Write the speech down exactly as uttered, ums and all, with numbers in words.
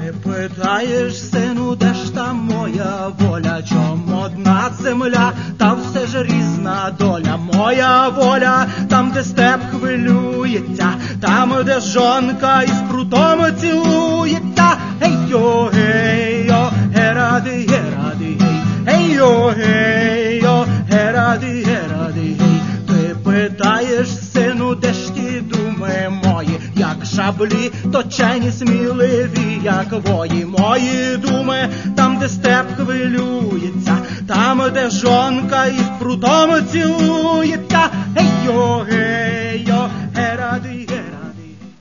Ти питаєш, сину, де ж та моя воля? Чом одна земля, та все ж різна доля. Моя воля там, де степ хвилюється, там, де жонка із прутом цілується. Гей-йо, гей-йо, геради, геради, гей. Гей-йо, гей-йо, геради, геради, гей. Ти питаєш, сину, де ж ті думи мої? Як шаблі, точені, сміливі, як вої. Мої думи там, де степ хвилюється, там, де жонка із прутом цілується. Гей-йо, гей.